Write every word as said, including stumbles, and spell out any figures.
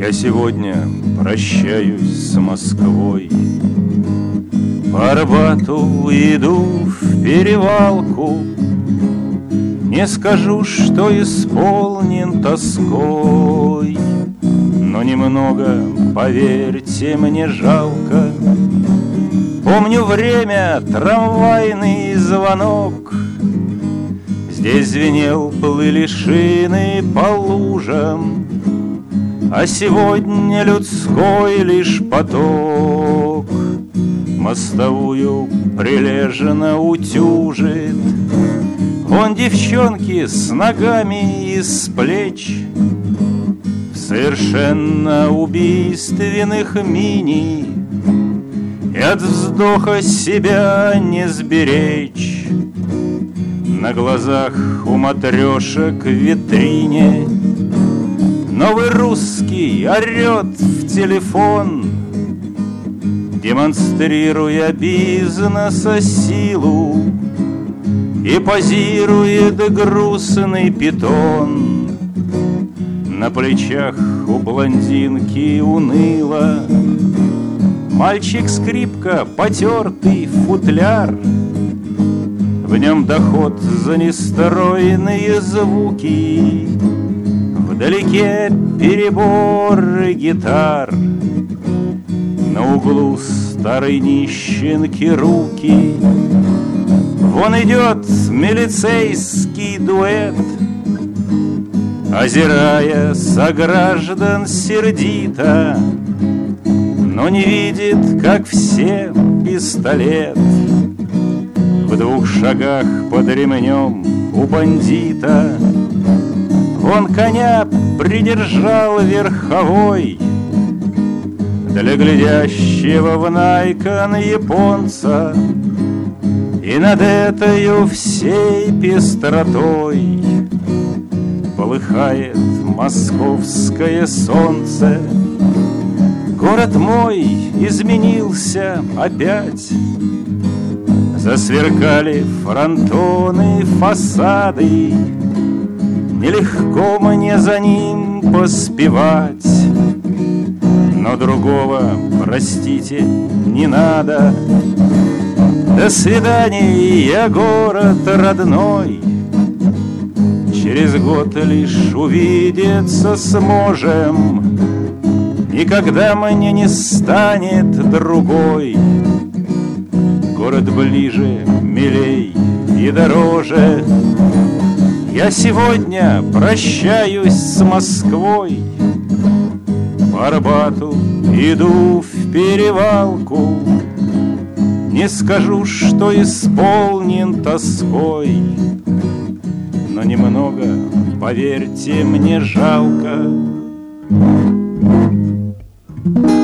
Я сегодня прощаюсь с Москвой, по Арбату иду в перевалку. Не скажу, что исполнен тоской, но немного, поверьте, мне жалко. Помню время, трамвайный звонок. Здесь звенел, плыли шины по лужам, а сегодня людской лишь поток мостовую прилежно утюжит. Вон девчонки с ногами из плеч в совершенно убийственных мини, и от вздоха себя не сберечь. На глазах у матрешек в витрине новый русский орет в телефон, демонстрируя бизнеса силу, и позирует грустный питон. На плечах у блондинки уныло мальчик-скрипка, потертый футляр. В нем доход за нестройные звуки, вдалеке переборы гитар. На углу старой нищенки руки. Вон идет милицейский дуэт, озирая сограждан сердито, но не видит, как все, пистолет. В двух шагах под ремнем у бандита он коня придержал верховой. Для глядящего в найкон японца и над этою всей пестротой полыхает московское солнце. Город мой изменился опять. Засверкали фронтоны, фасады. Нелегко мне за ним поспевать, но другого, простите, не надо. До свидания, город родной. Через год лишь увидеться сможем. Никогда мне не станет другой. Город ближе, милей и дороже. Я сегодня прощаюсь с Москвой. По Арбату иду в перевалку. Не скажу, что исполнен тоской, но немного, поверьте, мне жалко.